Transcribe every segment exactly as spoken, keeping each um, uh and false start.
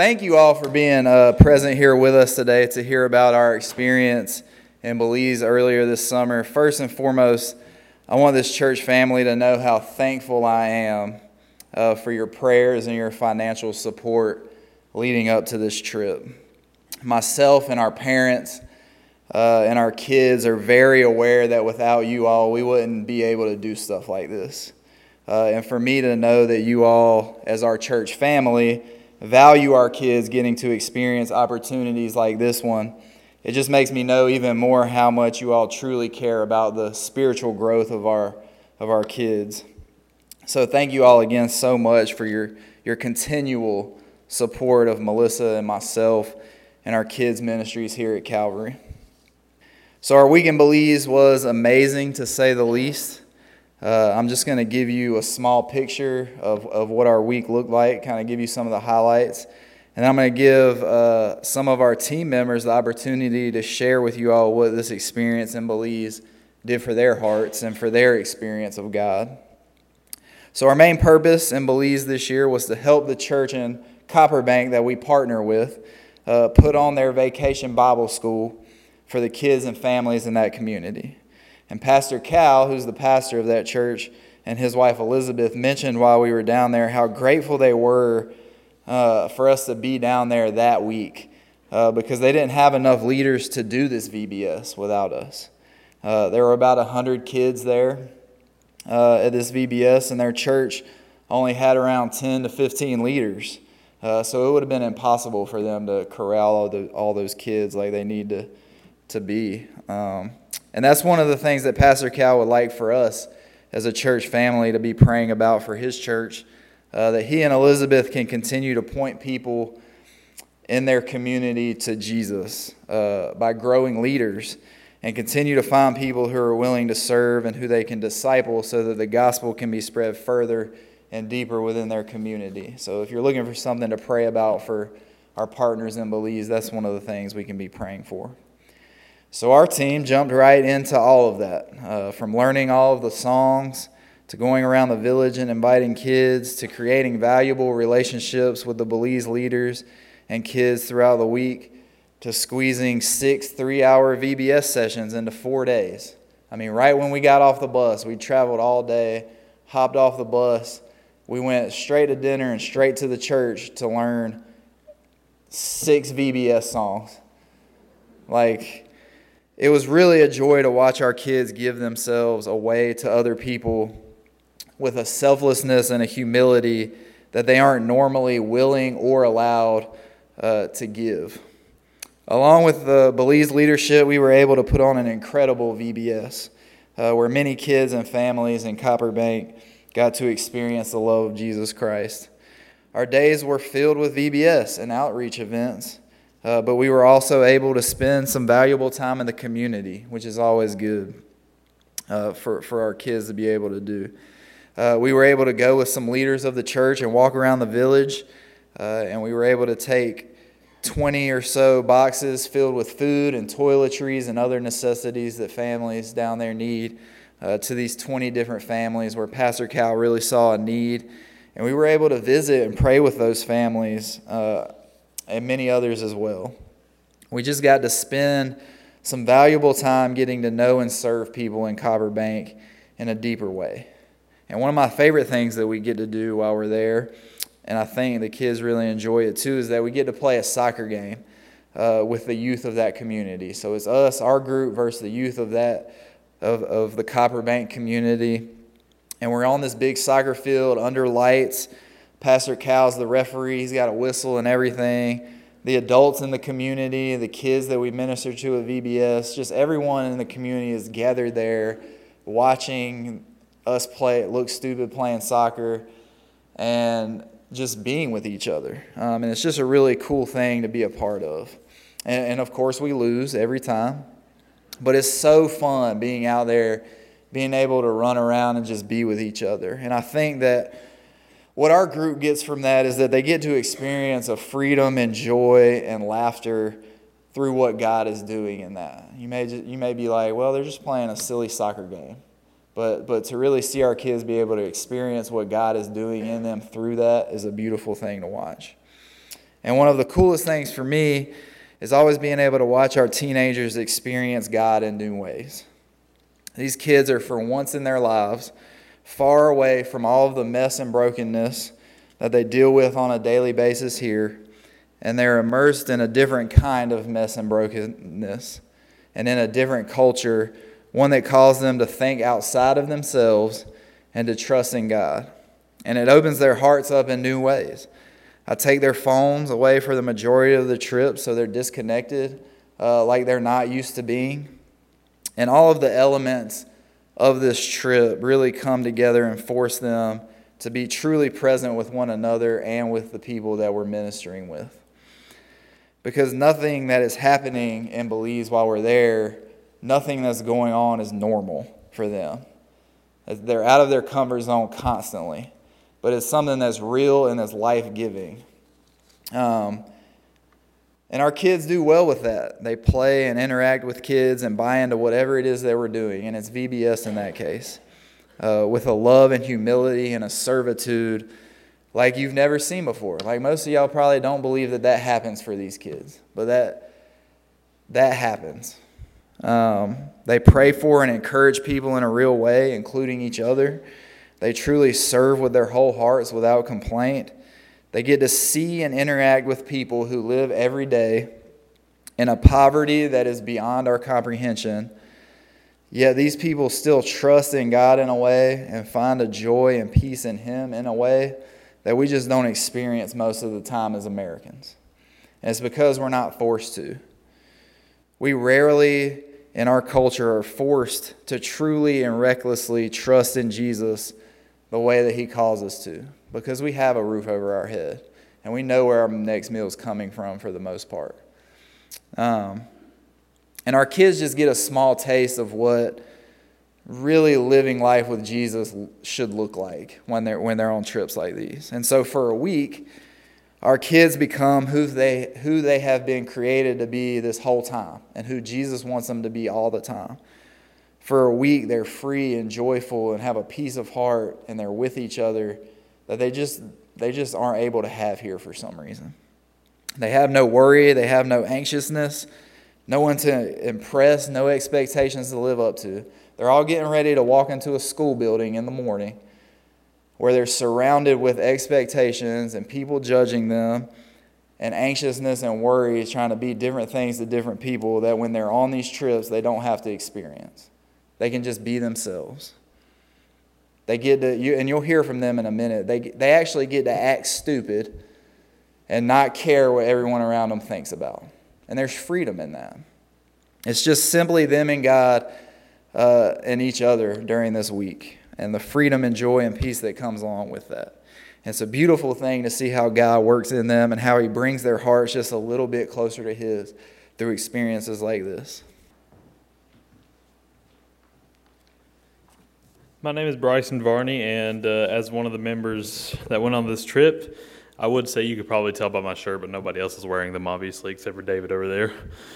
thank you all for being uh, present here with us today to hear about our experience in Belize earlier this summer. First and foremost, I want this church family to know how thankful I am uh, for your prayers and your financial support leading up to this trip. Myself and our parents uh, and our kids are very aware that without you all, we wouldn't be able to do stuff like this. Uh, and for me to know that you all, as our church family, value our kids getting to experience opportunities like this one, it just makes me know even more how much you all truly care about the spiritual growth of our of our kids. So thank you all again so much for your, your continual support of Melissa and myself and our kids' ministries here at Calvary. So our week in Belize was amazing, to say the least. Uh, I'm just going to give you a small picture of, of what our week looked like, kind of give you some of the highlights. And I'm going to give uh, some of our team members the opportunity to share with you all what this experience in Belize did for their hearts and for their experience of God. So our main purpose in Belize this year was to help the church in Copperbank that we partner with uh, put on their vacation Bible school for the kids and families in that community. And Pastor Cal, who's the pastor of that church, and his wife Elizabeth mentioned while we were down there how grateful they were uh, for us to be down there that week uh, because they didn't have enough leaders to do this V B S without us. Uh, there were about one hundred kids there uh, at this V B S, and their church only had around ten to fifteen leaders. Uh, so it would have been impossible for them to corral all, the, all those kids like they need to, to be. Um, And that's one of the things that Pastor Cal would like for us as a church family to be praying about for his church, uh, that he and Elizabeth can continue to point people in their community to Jesus uh, by growing leaders and continue to find people who are willing to serve and who they can disciple so that the gospel can be spread further and deeper within their community. So if you're looking for something to pray about for our partners in Belize, that's one of the things we can be praying for. So our team jumped right into all of that, uh, from learning all of the songs to going around the village and inviting kids to creating valuable relationships with the Belize leaders and kids throughout the week to squeezing six three-hour V B S sessions into four days. I mean, right when we got off the bus, we traveled all day, hopped off the bus, we went straight to dinner and straight to the church to learn six V B S songs. Like, it was really a joy to watch our kids give themselves away to other people with a selflessness and a humility that they aren't normally willing or allowed uh, to give. Along with the Belize leadership, we were able to put on an incredible V B S uh, where many kids and families in Copperbank got to experience the love of Jesus Christ. Our days were filled with V B S and outreach events. Uh, but we were also able to spend some valuable time in the community, which is always good uh, for, for our kids to be able to do. Uh, we were able to go with some leaders of the church and walk around the village, uh, and we were able to take twenty or so boxes filled with food and toiletries and other necessities that families down there need uh, to these twenty different families where Pastor Cal really saw a need. And we were able to visit and pray with those families uh and many others as well. We just got to spend some valuable time getting to know and serve people in Copperbank in a deeper way. And one of my favorite things that we get to do while we're there, and I think the kids really enjoy it too, is that we get to play a soccer game uh, with the youth of that community. So it's us, our group, versus the youth of that of, of the Copperbank community. And we're on this big soccer field under lights. Pastor Cal's the referee. He's got a whistle and everything. The adults in the community, the kids that we minister to at V B S, just everyone in the community is gathered there watching us play, look stupid playing soccer, and just being with each other. Um, and it's just a really cool thing to be a part of. And, and of course, we lose every time. But it's so fun being out there, being able to run around and just be with each other. And I think that what our group gets from that is that they get to experience a freedom and joy and laughter through what God is doing in that. You may just, you may be like, well, they're just playing a silly soccer game. But but to really see our kids be able to experience what God is doing in them through that is a beautiful thing to watch. And one of the coolest things for me is always being able to watch our teenagers experience God in new ways. These kids are, for once in their lives, far away from all of the mess and brokenness that they deal with on a daily basis here, and they're immersed in a different kind of mess and brokenness, and in a different culture, one that calls them to think outside of themselves and to trust in God. And it opens their hearts up in new ways. I take their phones away for the majority of the trip so they're disconnected uh, like they're not used to being. And all of the elements of this trip really come together and force them to be truly present with one another and with the people that we're ministering with. Because nothing that is happening in Belize while we're there, nothing that's going on is normal for them. They're out of their comfort zone constantly. But it's something that's real and that's life-giving. Um, and our kids do well with that. They play and interact with kids and buy into whatever it is that we're doing. And it's V B S in that case. Uh, with a love and humility and a servitude like you've never seen before. Like most of y'all probably don't believe that that happens for these kids. But that, that happens. Um, they pray for and encourage people in a real way, including each other. They truly serve with their whole hearts without complaint. They get to see and interact with people who live every day in a poverty that is beyond our comprehension. Yet these people still trust in God in a way and find a joy and peace in Him in a way that we just don't experience most of the time as Americans. And it's because we're not forced to. We rarely in our culture are forced to truly and recklessly trust in Jesus the way that He calls us to, because we have a roof over our head and we know where our next meal is coming from for the most part. Um, and our kids just get a small taste of what really living life with Jesus should look like when they're when they're on trips like these. And so for a week, our kids become who they who they have been created to be this whole time and who Jesus wants them to be all the time. For a week, they're free and joyful and have a peace of heart, and they're with each other that they just they just aren't able to have here for some reason. They have no worry, they have no anxiousness, no one to impress, no expectations to live up to. They're all getting ready to walk into a school building in the morning where they're surrounded with expectations and people judging them, and anxiousness and worry trying to be different things to different people that when they're on these trips, they don't have to experience. They can just be themselves. They get to, you, and you'll hear from them in a minute, they, they actually get to act stupid and not care what everyone around them thinks about. And there's freedom in that. It's just simply them and God uh, and each other during this week, and the freedom and joy and peace that comes along with that. And it's a beautiful thing to see how God works in them and how He brings their hearts just a little bit closer to His through experiences like this. My name is Bryson Varney, and uh, as one of the members that went on this trip, I would say you could probably tell by my shirt, but nobody else is wearing them, obviously, except for David over there.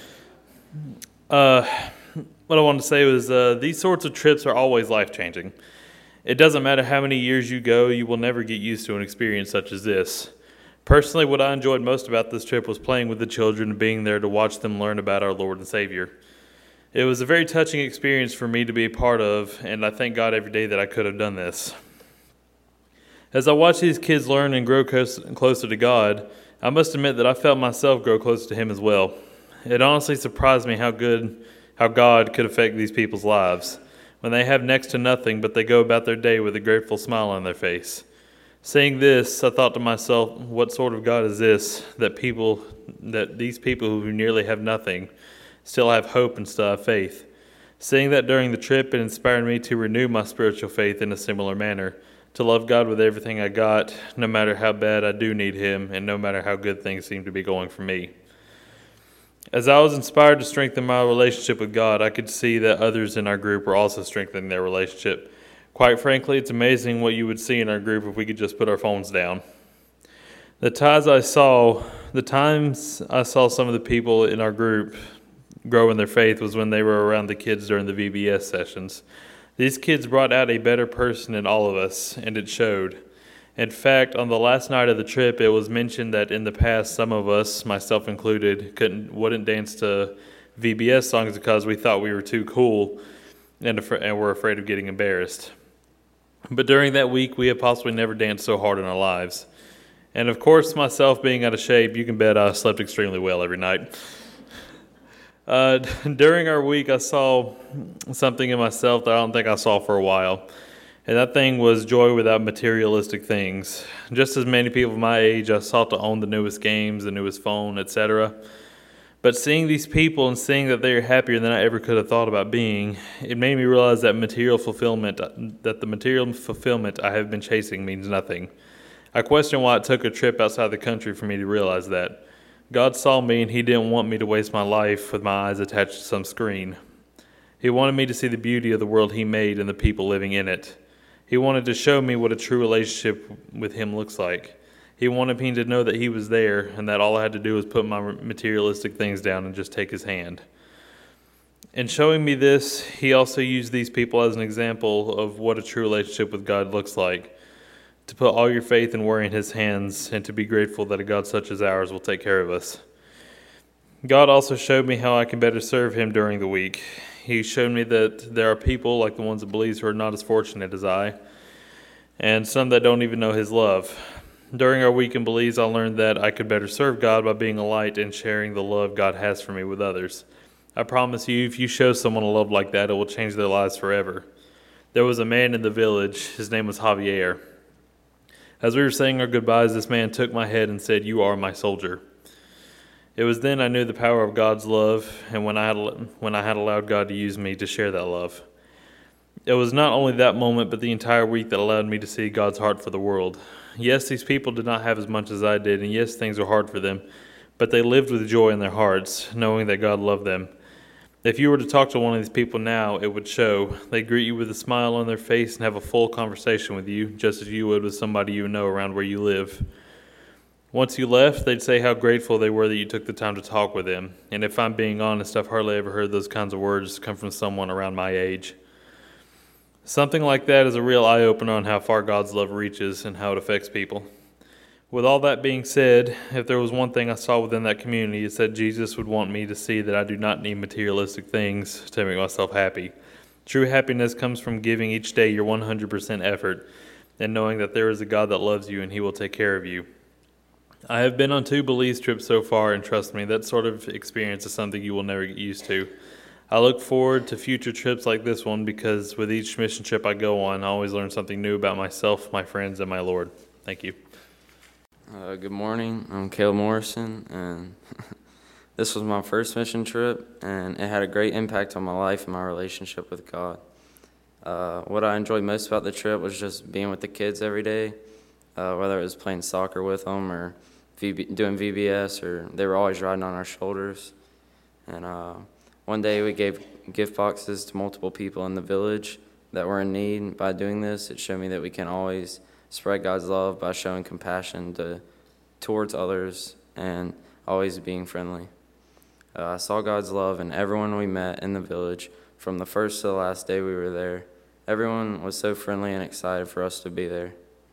Uh, what I wanted to say was uh, these sorts of trips are always life-changing. It doesn't matter how many years you go, you will never get used to an experience such as this. Personally, what I enjoyed most about this trip was playing with the children and being there to watch them learn about our Lord and Savior. It was a very touching experience for me to be a part of, and I thank God every day that I could have done this. As I watched these kids learn and grow closer to God, I must admit that I felt myself grow closer to Him as well. It honestly surprised me how good, how God could affect these people's lives when they have next to nothing, but they go about their day with a grateful smile on their face. Seeing this, I thought to myself, what sort of God is this, that people, that these people who nearly have nothing still have hope and still have faith? Seeing that during the trip, it inspired me to renew my spiritual faith in a similar manner, to love God with everything I got, no matter how bad I do need Him, and no matter how good things seem to be going for me. As I was inspired to strengthen my relationship with God, I could see that others in our group were also strengthening their relationship. Quite frankly, it's amazing what you would see in our group if we could just put our phones down. The times I saw, the times I saw some of the people in our group grow in their faith was when they were around the kids during the V B S sessions. These kids brought out a better person in all of us, and it showed. In fact, on the last night of the trip, it was mentioned that in the past, some of us, myself included, couldn't wouldn't dance to V B S songs because we thought we were too cool and, af- and were afraid of getting embarrassed. But during that week, we had possibly never danced so hard in our lives. And of course, myself being out of shape, you can bet I slept extremely well every night. Uh, during our week, I saw something in myself that I don't think I saw for a while. And that thing was joy without materialistic things. Just as many people my age, I sought to own the newest games, the newest phone, et cetera. But seeing these people and seeing that they are happier than I ever could have thought about being, it made me realize that material fulfillment, that the material fulfillment I have been chasing means nothing. I question why it took a trip outside the country for me to realize that. God saw me and He didn't want me to waste my life with my eyes attached to some screen. He wanted me to see the beauty of the world He made and the people living in it. He wanted to show me what a true relationship with Him looks like. He wanted me to know that He was there and that all I had to do was put my materialistic things down and just take His hand. In showing me this, He also used these people as an example of what a true relationship with God looks like. To put all your faith and worry in His hands and to be grateful that a God such as ours will take care of us. God also showed me how I can better serve Him during the week. He showed me that there are people like the ones in Belize who are not as fortunate as I, and some that don't even know His love. During our week in Belize, I learned that I could better serve God by being a light and sharing the love God has for me with others. I promise you, if you show someone a love like that, it will change their lives forever. There was a man in the village. His name was Javier. As we were saying our goodbyes, this man took my head and said, "You are my soldier." It was then I knew the power of God's love, and when I had when I had allowed God to use me to share that love. It was not only that moment, but the entire week that allowed me to see God's heart for the world. Yes, these people did not have as much as I did, and yes, things were hard for them, but they lived with joy in their hearts, knowing that God loved them. If you were to talk to one of these people now, it would show. They greet you with a smile on their face and have a full conversation with you, just as you would with somebody you know around where you live. Once you left, they'd say how grateful they were that you took the time to talk with them. And if I'm being honest, I've hardly ever heard those kinds of words come from someone around my age. Something like that is a real eye-opener on how far God's love reaches and how it affects people. With all that being said, if there was one thing I saw within that community, it's that Jesus would want me to see that I do not need materialistic things to make myself happy. True happiness comes from giving each day your one hundred percent effort and knowing that there is a God that loves you and He will take care of you. I have been on two Belize trips so far, and trust me, that sort of experience is something you will never get used to. I look forward to future trips like this one because with each mission trip I go on, I always learn something new about myself, my friends, and my Lord. Thank you. Uh, good morning. I'm Caleb Morrison, and this was my first mission trip, and it had a great impact on my life and my relationship with God. Uh, what I enjoyed most about the trip was just being with the kids every day, uh, whether it was playing soccer with them or V B, doing V B S, or they were always riding on our shoulders. And uh, one day we gave gift boxes to multiple people in the village that were in need. By doing this, it showed me that we can always spread God's love by showing compassion to, towards others and always being friendly. Uh, I saw God's love in everyone we met in the village from the first to the last day we were there. Everyone was so friendly and excited for us to be there.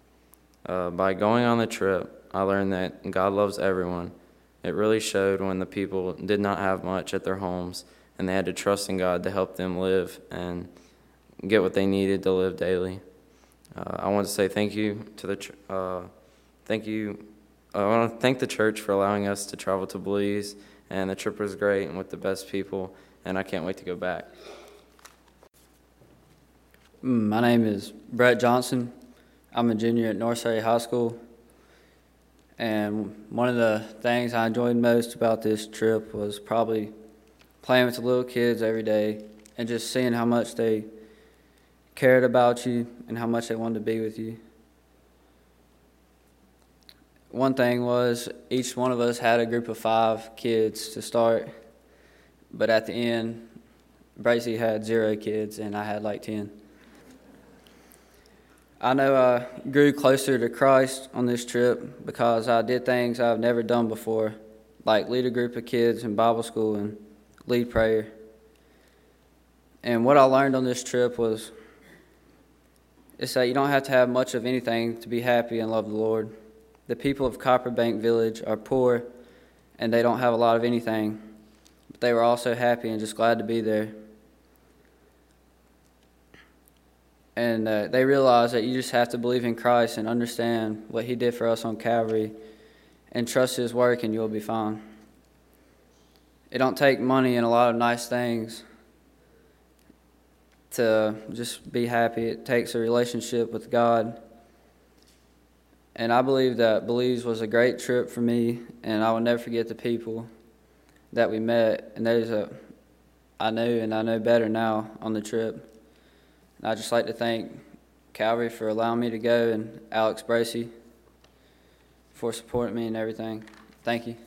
Uh, by going on the trip, I learned that God loves everyone. It really showed when the people did not have much at their homes and they had to trust in God to help them live and get what they needed to live daily. Uh, I want to say thank you to the, ch- uh, thank you, I want to thank the church for allowing us to travel to Belize, and the trip was great and with the best people, and I can't wait to go back. My name is Brett Johnson. I'm a junior at North Surrey High School, and one of the things I enjoyed most about this trip was probably playing with the little kids every day and just seeing how much they cared about you and how much they wanted to be with you. One thing was each one of us had a group of five kids to start, but at the end, Bracy had zero kids and I had like ten. I know I grew closer to Christ on this trip because I did things I've never done before, like lead a group of kids in Bible school and lead prayer. And what I learned on this trip was is that you don't have to have much of anything to be happy and love the Lord. The people of Copperbank Village are poor, and they don't have a lot of anything, but they were also happy and just glad to be there. And uh, they realize that you just have to believe in Christ and understand what he did for us on Calvary and trust his work, and you'll be fine. It don't take money and a lot of nice things to just be happy. It takes a relationship with God. And I believe that Belize was a great trip for me, and I will never forget the people that we met. And that is a, I knew and I know better now on the trip. And I'd just like to thank Calvary for allowing me to go, and Alex Bracey for supporting me and everything. Thank you.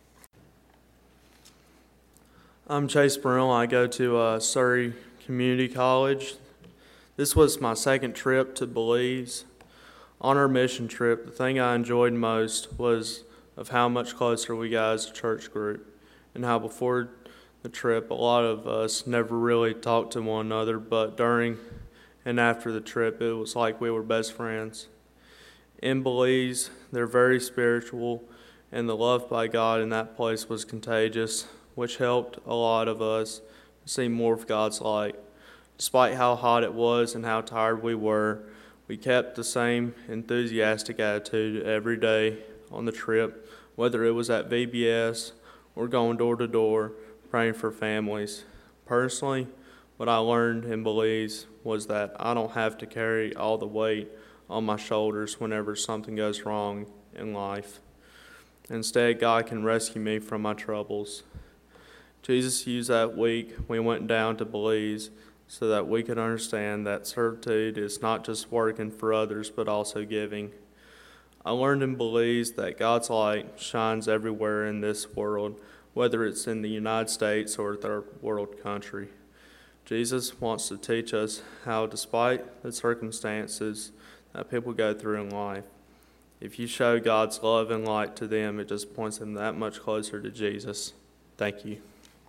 I'm Chase Burrell. I go to uh, Surrey Community College. This was my second trip to Belize. On our mission trip, the thing I enjoyed most was of how much closer we got as a church group, and how before the trip a lot of us never really talked to one another, but during and after the trip it was like we were best friends. In Belize, they're very spiritual, and the love by God in that place was contagious, which helped a lot of us see more of God's light. Despite how hot it was and how tired we were, we kept the same enthusiastic attitude every day on the trip, whether it was at V B S or going door to door praying for families. Personally, what I learned in Belize was that I don't have to carry all the weight on my shoulders whenever something goes wrong in life. Instead, God can rescue me from my troubles. Jesus used that week we went down to Belize so that we could understand that servitude is not just working for others but also giving. I learned in Belize that God's light shines everywhere in this world, whether it's in the United States or a third world country. Jesus wants to teach us how, despite the circumstances that people go through in life, if you show God's love and light to them, it just points them that much closer to Jesus. Thank you.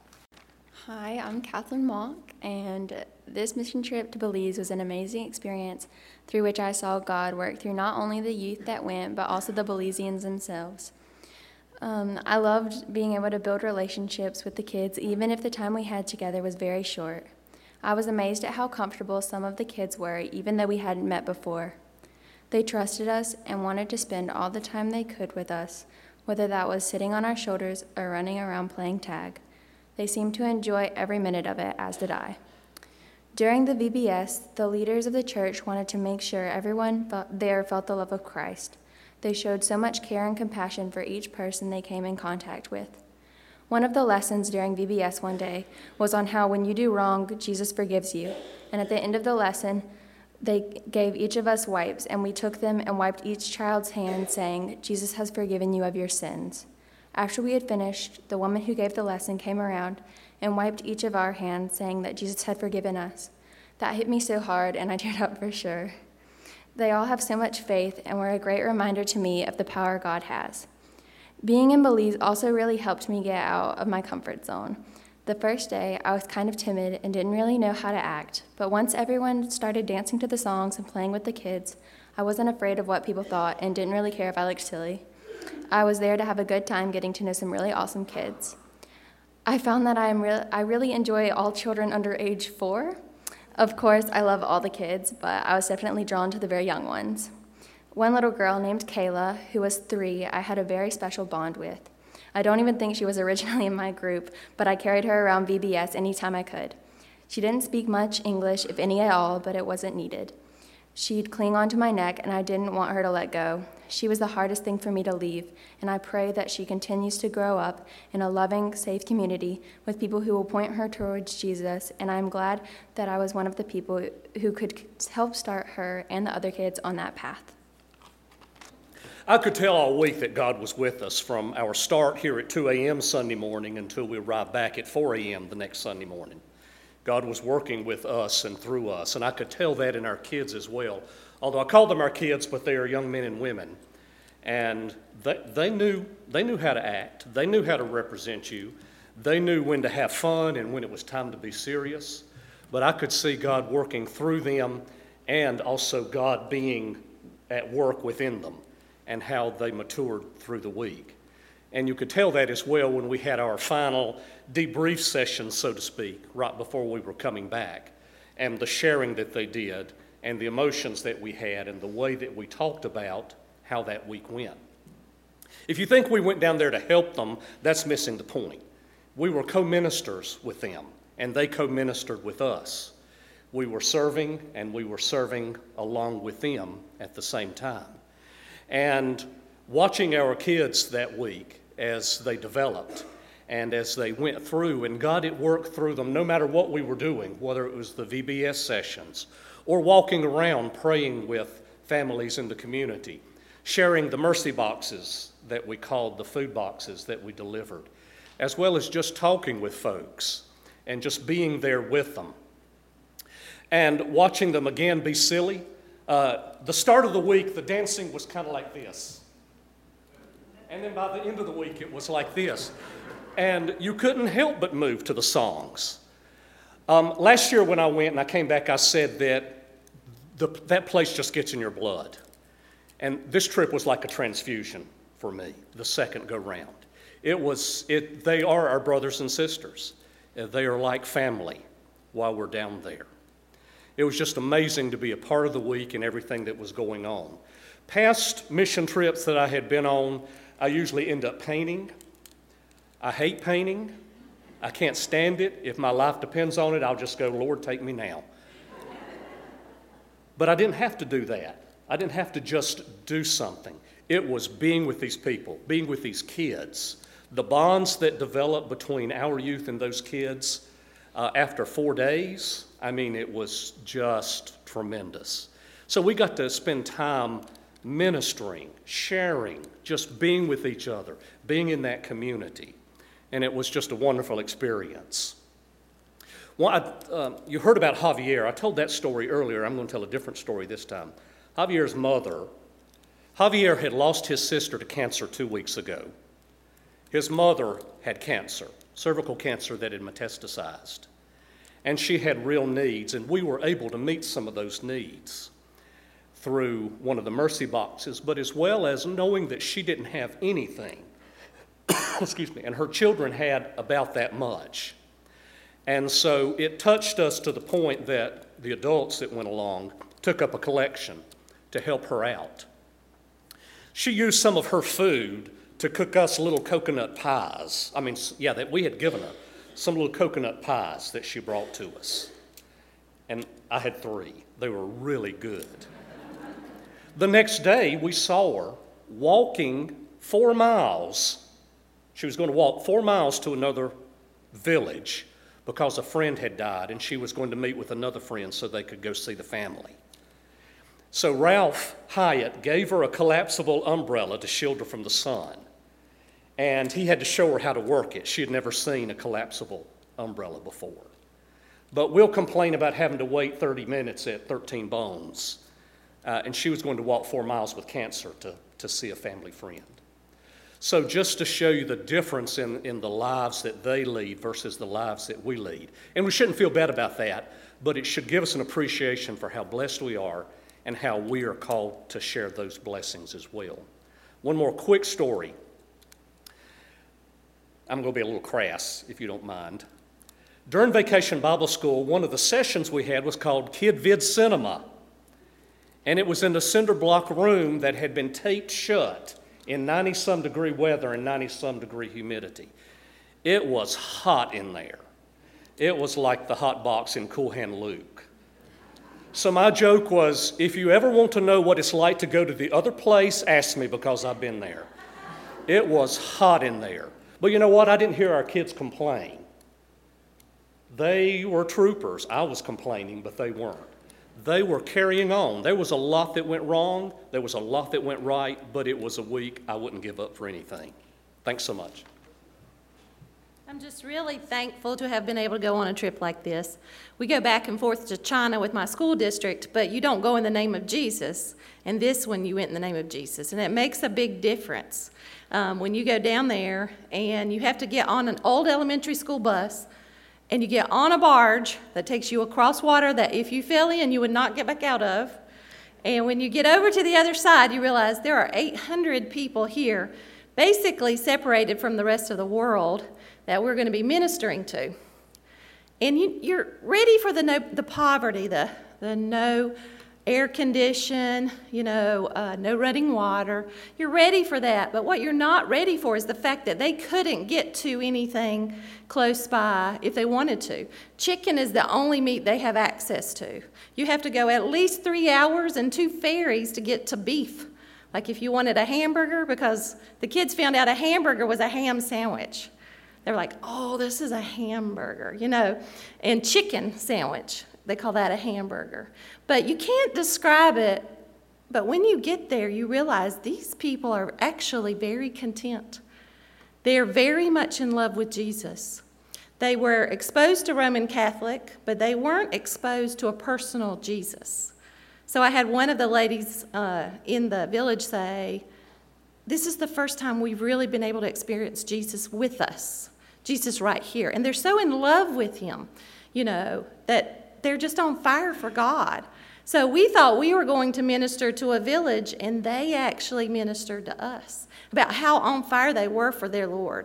Hi, I'm Kathleen Mock, and this mission trip to Belize was an amazing experience through which I saw God work through not only the youth that went, but also the Belizeans themselves. Um, I loved being able to build relationships with the kids, even if the time we had together was very short. I was amazed at how comfortable some of the kids were, even though we hadn't met before. They trusted us and wanted to spend all the time they could with us, whether that was sitting on our shoulders or running around playing tag. They seemed to enjoy every minute of it, as did I. During the V B S, the leaders of the church wanted to make sure everyone felt, there felt the love of Christ. They showed so much care and compassion for each person they came in contact with. One of the lessons during V B S one day was on how when you do wrong, Jesus forgives you. And at the end of the lesson, they gave each of us wipes, and we took them and wiped each child's hand, saying, Jesus has forgiven you of your sins. After we had finished, the woman who gave the lesson came around and wiped each of our hands, saying that Jesus had forgiven us. That hit me so hard, and I teared up for sure. They all have so much faith and were a great reminder to me of the power God has. Being in Belize also really helped me get out of my comfort zone. The first day, I was kind of timid and didn't really know how to act, but once everyone started dancing to the songs and playing with the kids, I wasn't afraid of what people thought and didn't really care if I looked silly. I was there to have a good time getting to know some really awesome kids. I found that I, am re- I really enjoy all children under age four. Of course, I love all the kids, but I was definitely drawn to the very young ones. One little girl named Kayla, who was three, I had a very special bond with. I don't even think she was originally in my group, but I carried her around V B S anytime I could. She didn't speak much English, if any at all, but it wasn't needed. She'd cling onto my neck, and I didn't want her to let go. She was the hardest thing for me to leave, and I pray that she continues to grow up in a loving, safe community with people who will point her towards Jesus, and I'm glad that I was one of the people who could help start her and the other kids on that path. I could tell all week that God was with us from our start here at two a.m. Sunday morning until we arrived back at four a.m. the next Sunday morning. God was working with us and through us, and I could tell that in our kids as well. Although I call them our kids, but they are young men and women. And they, they knew they knew how to act. They knew how to represent you. They knew when to have fun and when it was time to be serious. But I could see God working through them and also God being at work within them and how they matured through the week. And you could tell that as well when we had our final debrief session, so to speak, right before we were coming back, and the sharing that they did, and the emotions that we had, and the way that we talked about how that week went. If you think we went down there to help them, that's missing the point. We were co-ministers with them, and they co-ministered with us. We were serving, and we were serving along with them at the same time. And watching our kids that week as they developed and as they went through, and God at work through them, no matter what we were doing, whether it was the V B S sessions or walking around praying with families in the community, sharing the mercy boxes that we called the food boxes that we delivered, as well as just talking with folks and just being there with them. And watching them again be silly. Uh, the start of the week, the dancing was kind of like this. And then by the end of the week, it was like this. And you couldn't help but move to the songs. Um, last year when I went and I came back, I said that the, that place just gets in your blood. And this trip was like a transfusion for me, the second go-round. It was, it, they are our brothers and sisters. They are like family while we're down there. It was just amazing to be a part of the week and everything that was going on. Past mission trips that I had been on, I usually end up painting. I hate painting. I can't stand it. If my life depends on it, I'll just go, Lord, take me now. But I didn't have to do that. I didn't have to just do something. It was being with these people, being with these kids. The bonds that developed between our youth and those kids uh, after four days, I mean, it was just tremendous. So we got to spend time ministering, sharing, just being with each other, being in that community. And it was just a wonderful experience. Well, I, uh, you heard about Javier. I told that story earlier. I'm going to tell a different story this time. Javier's mother, Javier had lost his sister to cancer two weeks ago. His mother had cancer, cervical cancer that had metastasized. And she had real needs, and we were able to meet some of those needs through one of the mercy boxes, but as well as knowing that she didn't have anything, excuse me, and her children had about that much. And so it touched us to the point that the adults that went along took up a collection to help her out. She used some of her food to cook us little coconut pies. I mean, yeah, that we had given her some little coconut pies that she brought to us. And I had three. They were really good. The next day, we saw her walking four miles. She was going to walk four miles to another village because a friend had died, and she was going to meet with another friend so they could go see the family. So Ralph Hyatt gave her a collapsible umbrella to shield her from the sun, and he had to show her how to work it. She had never seen a collapsible umbrella before. But we'll complain about having to wait thirty minutes at thirteen Bones. Uh, and she was going to walk four miles with cancer to, to see a family friend. So just to show you the difference in, in the lives that they lead versus the lives that we lead. And we shouldn't feel bad about that, but it should give us an appreciation for how blessed we are and how we are called to share those blessings as well. One more quick story. I'm going to be a little crass, if you don't mind. During Vacation Bible School, one of the sessions we had was called Kid Vid Cinema. And it was in the cinder block room that had been taped shut in ninety-some degree weather and ninety-some degree humidity. It was hot in there. It was like the hot box in Cool Hand Luke. So my joke was, if you ever want to know what it's like to go to the other place, ask me because I've been there. It was hot in there. But you know what? I didn't hear our kids complain. They were troopers. I was complaining, but they weren't. They were carrying on. There was a lot that went wrong. There was a lot that went right, but it was a week I wouldn't give up for anything. Thanks so much. I'm just really thankful to have been able to go on a trip like this. We go back and forth to China with my school district, but you don't go in the name of Jesus. And this one, you went in the name of Jesus. And it makes a big difference. Um, when you go down there and you have to get on an old elementary school bus and you get on a barge that takes you across water that if you fell in, you would not get back out of. And when you get over to the other side, you realize there are eight hundred people here, basically separated from the rest of the world, that we're going to be ministering to. And you, you're ready for the no, the poverty, the, the no air condition, you know, uh, no running water. You're ready for that. But what you're not ready for is the fact that they couldn't get to anything close by if they wanted to. Chicken is the only meat they have access to. You have to go at least three hours and two ferries to get to beef. Like if you wanted a hamburger, because the kids found out a hamburger was a ham sandwich. They were like, oh, this is a hamburger, you know, and chicken sandwich. They call that a hamburger. But you can't describe it, but when you get there, you realize these people are actually very content. They're very much in love with Jesus. They were exposed to Roman Catholic, but they weren't exposed to a personal Jesus. So I had one of the ladies uh, in the village say, this is the first time we've really been able to experience Jesus with us, Jesus right here. And they're so in love with him, you know, that they're just on fire for God. So we thought we were going to minister to a village, and they actually ministered to us about how on fire they were for their Lord.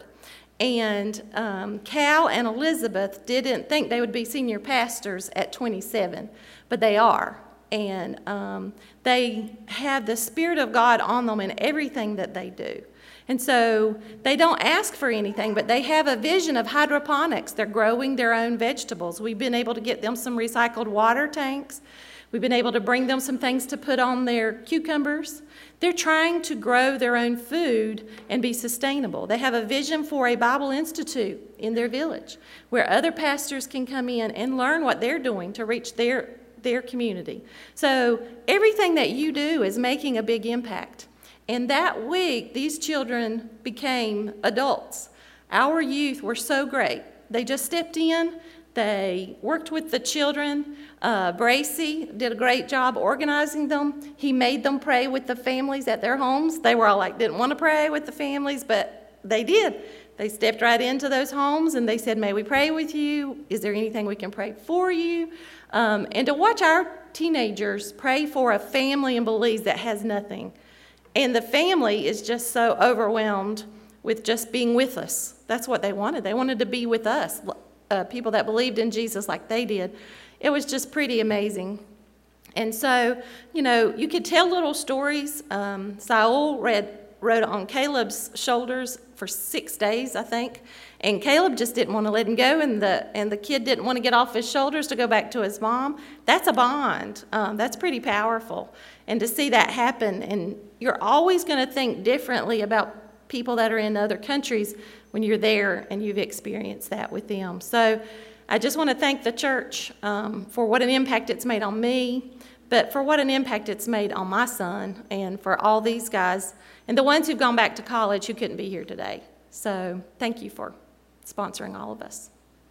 And um, Cal and Elizabeth didn't think they would be senior pastors at twenty-seven, but they are. And um, they have the Spirit of God on them in everything that they do. And so they don't ask for anything, but they have a vision of hydroponics. They're growing their own vegetables. We've been able to get them some recycled water tanks. We've been able to bring them some things to put on their cucumbers. They're trying to grow their own food and be sustainable. They have a vision for a Bible Institute in their village where other pastors can come in and learn what they're doing to reach their, their community. So everything that you do is making a big impact. And that week, these children became adults. Our youth were so great. They just stepped in. They worked with the children. Uh, Bracy did a great job organizing them. He made them pray with the families at their homes. They were all like, didn't want to pray with the families, but they did. They stepped right into those homes and they said, may we pray with you? Is there anything we can pray for you? Um, and to watch our teenagers pray for a family in Belize that has nothing. And the family is just so overwhelmed with just being with us. That's what they wanted. They wanted to be with us, uh, people that believed in Jesus like they did. It was just pretty amazing. And so, you know, you could tell little stories. Um, Saul read, rode on Caleb's shoulders for six days, I think. And Caleb just didn't want to let him go, and the and the kid didn't want to get off his shoulders to go back to his mom. That's a bond. Um, that's pretty powerful. And to see that happen, and you're always going to think differently about people that are in other countries when you're there and you've experienced that with them. So I just want to thank the church um, for what an impact it's made on me, but for what an impact it's made on my son, and for all these guys and the ones who've gone back to college who couldn't be here today. So thank you for sponsoring all of us.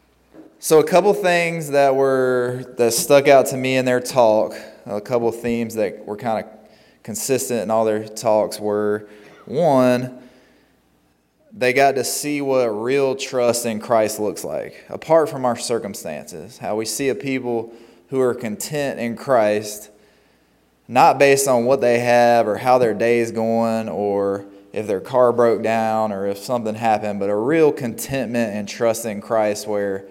So a couple things that were that stuck out to me in their talk, a couple themes that were kind of consistent in all their talks were, one, they got to see what real trust in Christ looks like, apart from our circumstances, how we see a people who are content in Christ, not based on what they have or how their day is going or if their car broke down or if something happened, but a real contentment and trust in Christ where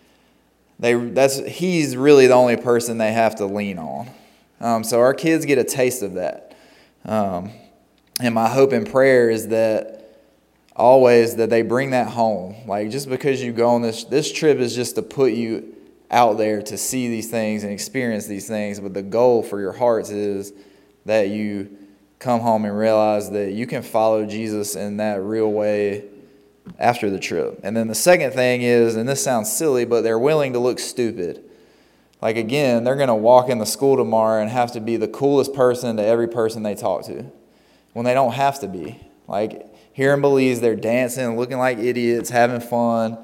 they that's he's really the only person they have to lean on. Um, so our kids get a taste of that. Um, and my hope and prayer is that always that they bring that home. Like, just because you go on this, this trip is just to put you out there to see these things and experience these things. But the goal for your hearts is that you come home and realize that you can follow Jesus in that real way after the trip. And then the second thing is, and this sounds silly, but they're willing to look stupid. Like, again, they're going to walk in the school tomorrow and have to be the coolest person to every person they talk to when they don't have to be. Like, here in Belize, they're dancing, looking like idiots, having fun.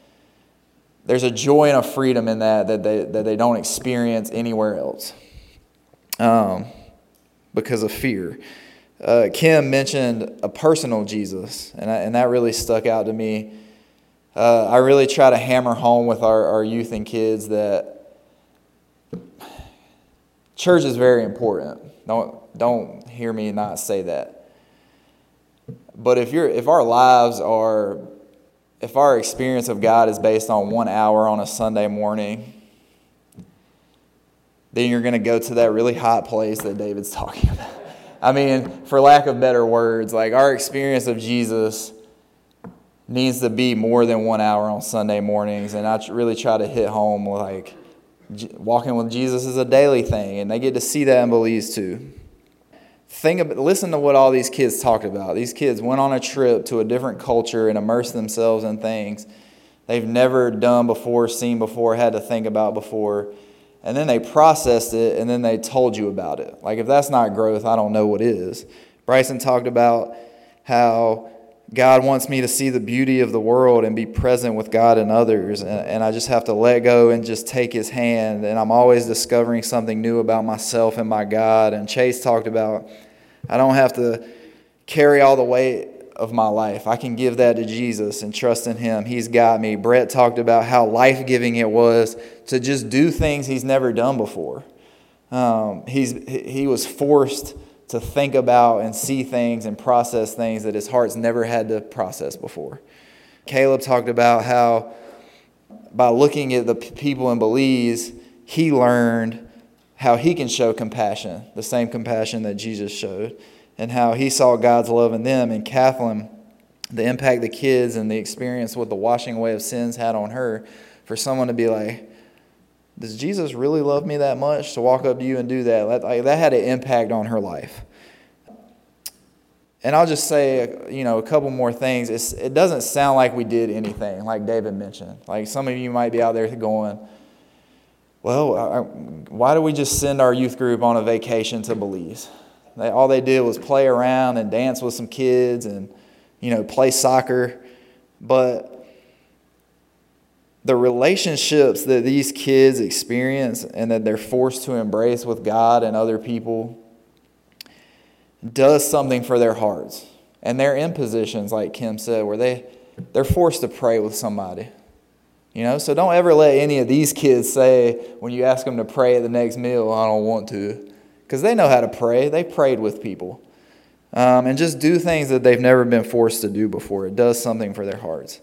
There's a joy and a freedom in that that they, that they don't experience anywhere else um, because of fear. Uh, Kim mentioned a personal Jesus, and, I, and that really stuck out to me. uh, I really try to hammer home with our, our youth and kids that church is very important. Don't don't hear me not say that. But if you're if our lives are if our experience of God is based on one hour on a Sunday morning, then you're going to go to that really hot place that David's talking about. I mean, for lack of better words, like our experience of Jesus needs to be more than one hour on Sunday mornings. And I really try to hit home like walking with Jesus is a daily thing, and they get to see that in Belize too. Think about, listen to what all these kids talked about. These kids went on a trip to a different culture and immersed themselves in things they've never done before, seen before, had to think about before. And then they processed it, and then they told you about it. Like, if that's not growth, I don't know what is. Bryson talked about how God wants me to see the beauty of the world and be present with God and others. And, and I just have to let go and just take his hand. And I'm always discovering something new about myself and my God. And Chase talked about I don't have to carry all the weight of my life. I can give that to Jesus and trust in him. He's got me. Brett talked about how life-giving it was to just do things he's never done before. Um, he's he was forced to think about and see things and process things that his heart's never had to process before. Caleb talked about how by looking at the people in Belize, he learned how he can show compassion, the same compassion that Jesus showed, and how he saw God's love in them. And Kathleen, the impact the kids and the experience what the washing away of sins had on her, for someone to be like, does Jesus really love me that much to walk up to you and do that? That, like, that had an impact on her life. And I'll just say, you know, a couple more things. It's, it doesn't sound like we did anything, like David mentioned. Like some of you might be out there going, well, I, why do we just send our youth group on a vacation to Belize? They, all they did was play around and dance with some kids and, you know, play soccer. But the relationships that these kids experience and that they're forced to embrace with God and other people does something for their hearts. And they're in positions, like Kim said, where they, they're forced to pray with somebody. You know, so don't ever let any of these kids say when you ask them to pray at the next meal, I don't want to. Because they know how to pray. They prayed with people. Um, and just do things that they've never been forced to do before. It does something for their hearts.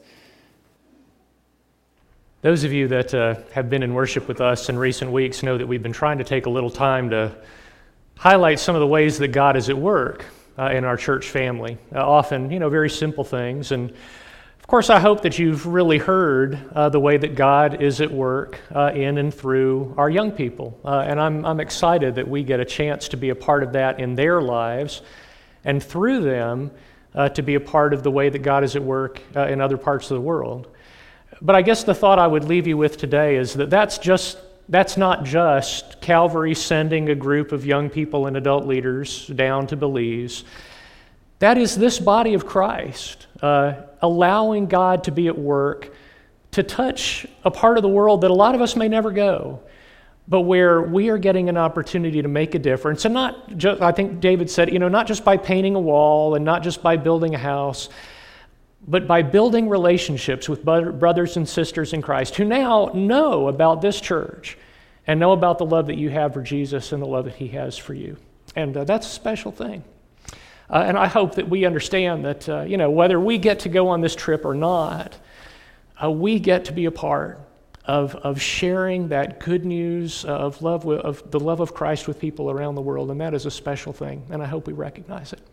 Those of you that uh, have been in worship with us in recent weeks know that we've been trying to take a little time to highlight some of the ways that God is at work uh, in our church family. Uh, often, you know, very simple things. And of course, I hope that you've really heard uh, the way that God is at work uh, in and through our young people. Uh, and I'm, I'm excited that we get a chance to be a part of that in their lives, and through them uh, to be a part of the way that God is at work uh, in other parts of the world. But I guess the thought I would leave you with today is that that's just that's not just Calvary sending a group of young people and adult leaders down to Belize. That is this body of Christ, uh, allowing God to be at work to touch a part of the world that a lot of us may never go, but where we are getting an opportunity to make a difference. And not just, I think David said, you know, not just by painting a wall and not just by building a house, but by building relationships with brothers and sisters in Christ who now know about this church and know about the love that you have for Jesus and the love that he has for you. And uh, that's a special thing. Uh, and I hope that we understand that, uh, you know, whether we get to go on this trip or not, uh, we get to be a part of, of sharing that good news of love, of the love of Christ with people around the world. And that is a special thing. And I hope we recognize it.